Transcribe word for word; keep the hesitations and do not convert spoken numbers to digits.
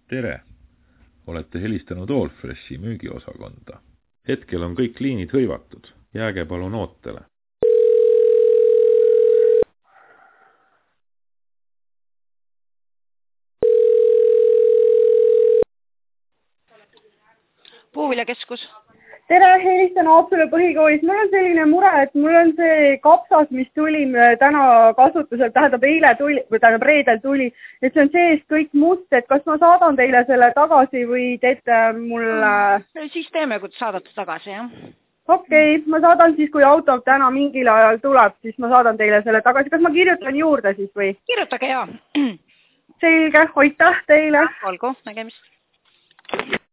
Tere! Olete helistanud Allfreshi müügiosakonda. Hetkel on kõik liinid hõivatud. Jääge palun ootele. Puuviljakeskus. Tere, helistan Haapsalu põhikoolis. Mul on selline mure, et mul on see kapsas, mis tuli täna kasutusel, tähendab eile tuli, või tähendab reedel tuli, et see on sees kõik must, et kas ma saadan teile selle tagasi või teete mulle... Siis teeme, kui saadate tagasi, jah? Okei, okay, ma saadan siis, kui auto täna mingil ajal tuleb, siis ma saadan teile selle tagasi. Kas ma kirjutan juurde siis või? Kirjutage, jaa. Selge, aitäh teile. Olgu, nägemist.